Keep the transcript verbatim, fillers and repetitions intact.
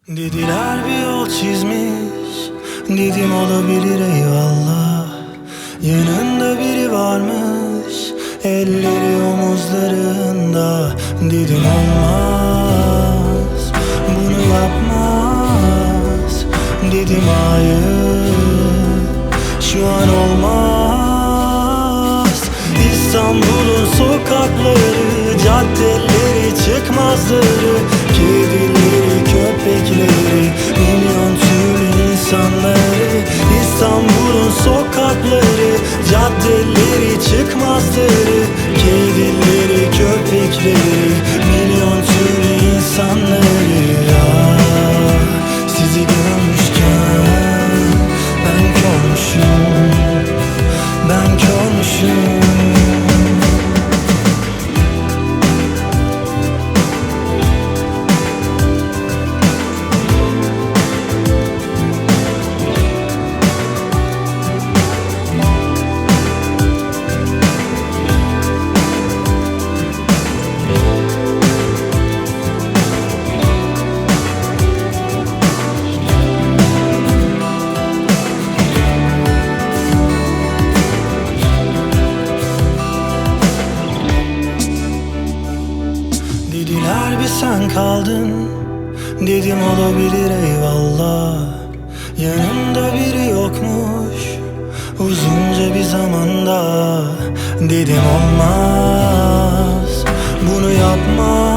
Dediler bir yol çizmiş, dedim olabilir eyvallah. Yanında biri varmış, elleri omuzlarında. Dedim olmaz, bunu yapmaz. Dedim hayır, şu an olmaz. İstanbul'un sokakları, caddeleri, çıkmazları, kedileri, köpekleri, milyon türlü insanları. İstanbul'un sokakları, caddeleri, çıkmazları, kedileri, köpekleri, milyon türlü insanları. Ah, sizi görmüşken ben körmüşüm, ben körmüşüm. Dediler bir sen kaldın, dedim olabilir eyvallah. Yanımda biri yokmuş uzunca bir zamanda. Dedim olmaz, bunu yapma.